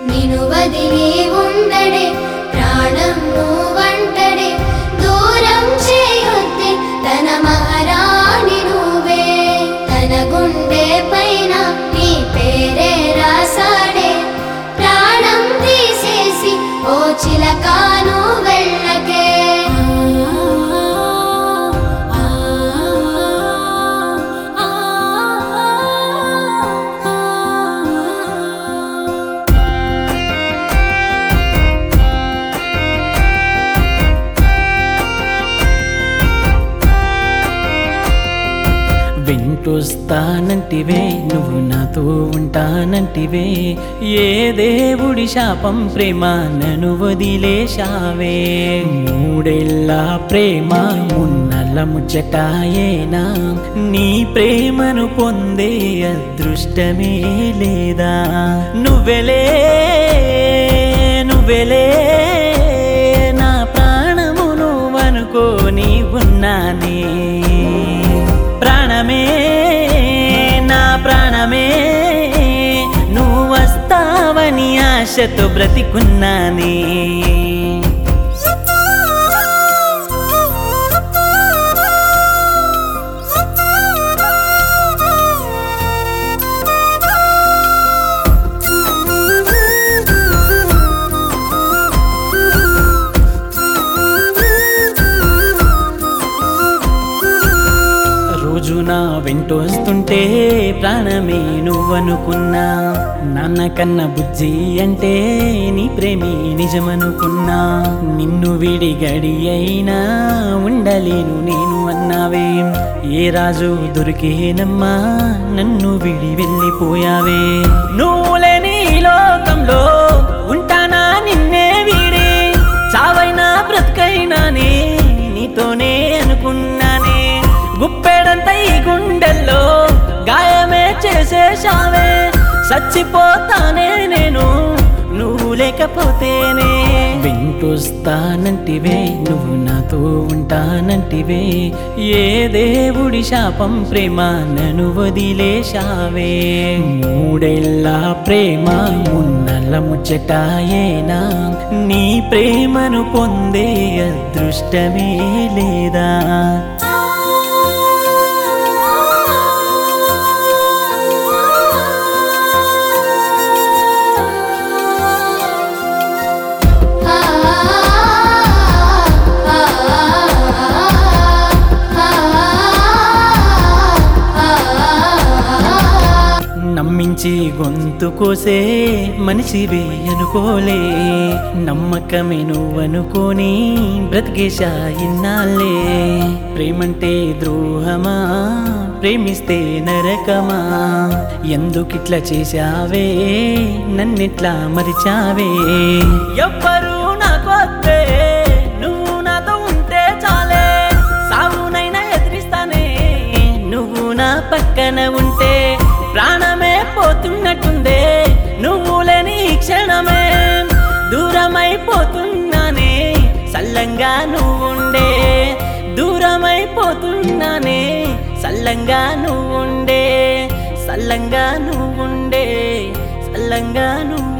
నిను వదిలి ఉండడే ప్రాణం నువ్వంటడే దూరం చేయొద్దే తన మహారాణి నువ్వే తన గుండె పైన నీ పేరే రాసాడే ప్రాణం తీసేసి ఓ చిలకాను వెళ్ళకే వెంటొస్తానంటివే నువ్వు నాతో ఉంటానంటివే ఏ దేవుడి శాపం ప్రేమ నన్ను వదిలేశావే మూడేళ్ళ ప్రేమ మున్నల ముచ్చటాయేనా నీ ప్రేమను పొందే అదృష్టమే లేదా నువ్వెలే నువ్వెలే నా ప్రాణము నువ్వనుకోని ఉన్నానే ప్రాణమే నా ప్రాణమే నువ్వు వస్తావని ఆశతో బ్రతికున్నానే రోజు నా వెంటొస్తుంటే ప్రాణమే నువ్వనుకున్నా నాన్న కన్న బుజ్జి అంటే నీ ప్రేమి నిజమనుకున్నా నిన్ను విడి గడి అయినా ఉండలేను నేను అన్నావే ఏ రాజు దొరికేనమ్మా నన్ను విడి వెళ్ళిపోయావే నువ్వు లేని లోకంలో ఉంటానా నిన్నే వీడి చావైనా బ్రతుకైనానే నీతోనే అనుకున్నానే గుప్పెడంత ఈ గుండెల్లో గాయమే చేసేశావే చచ్చిపోతానే నేను నువ్వు లేకపోతేనే వెంటొస్తానంటివే నువ్వు నాతో ఉంటానంటివే ఏ దేవుడి శాపం ప్రేమ నన్ను వదిలేశావే మూడేళ్ళ ప్రేమ మున్నల ముచ్చటాయేనా నీ ప్రేమను పొందే అదృష్టమే లేదా నమ్మించి గొంతు కోసే మనిషివే అనుకోలే నమ్మకమే నువ్వనుకోని బ్రతికేశా ఇన్నాళ్ళే ప్రేమంటే ద్రోహమా ప్రేమిస్తే నరకమా ఎందుకిట్లా చేశావే నన్నిట్లా మరిచావే ఎవ్వరు నాకొద్దే నువ్వు నాతో ఉంటే చాలే సావునైనా ఎదిరిస్తానే నువ్వు నా పక్కన ఉంటే ప్రాణమే పోతున్నట్టుందే నువ్వు లేని క్షణమే దూరమైపోతున్నానే సల్లంగా నువ్వుండే దూరమైపోతున్నానే సల్లంగా నువ్వుండే సల్లంగా నువ్వుండే సల్లంగా నువ్వు